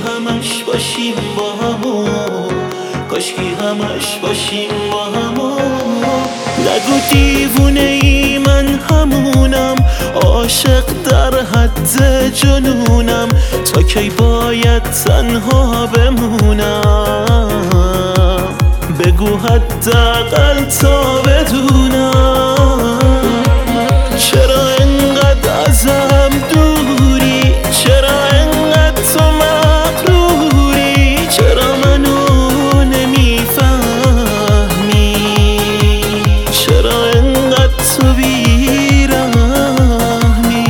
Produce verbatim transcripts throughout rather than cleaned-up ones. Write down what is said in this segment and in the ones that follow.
همش باشیم با همون، کاشکی همش باشیم با همون. نگو دیوونه ای من همونم، عاشق در حد جنونم، تا کی باید تنها بمونم؟ بگو حداقل تا بدونم چرا انقدر ازم دوری، چرا انقدر تو مغروری، چرا منو نمیفهمی، چرا انقدر تو بیرحمی.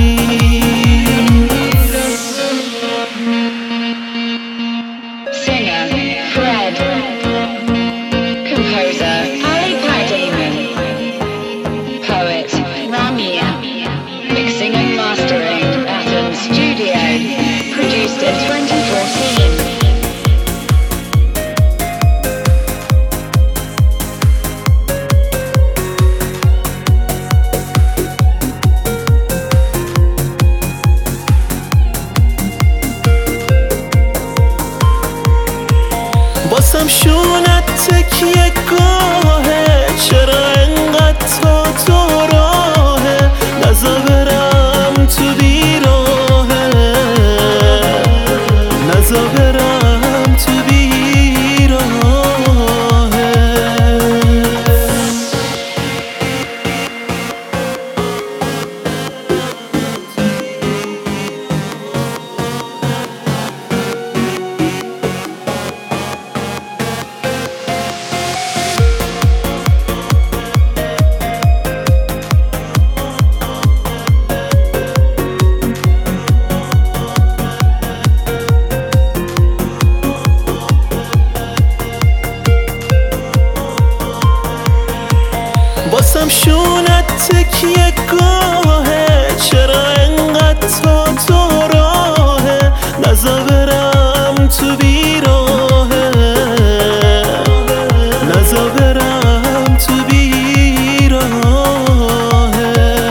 Singer Fred, composer Ali Parademon, poet Ramia, mixing and mastering Athens Studio, produced in twenty fourteen. باسم شونت تکیه گاهه، چرا انقدر تا تو راهه، نزا برم تو بیراهه، نزا برم تو بیراهه. باسم شونت تکیه گاهه، چرا انقدر تا تو راهه، نزا برم تو بیراهه، نزا برم تو بیراهه.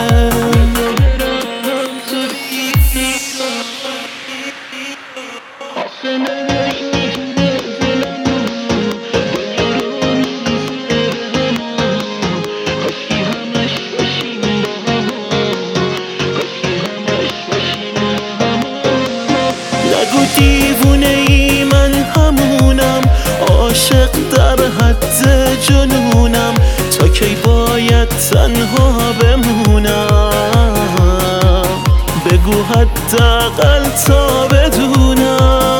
نگو دیوونه ای من همونم، عاشق در حد جنونم، تا کی باید تنها بمونم؟ بگو حداقل تا بدونم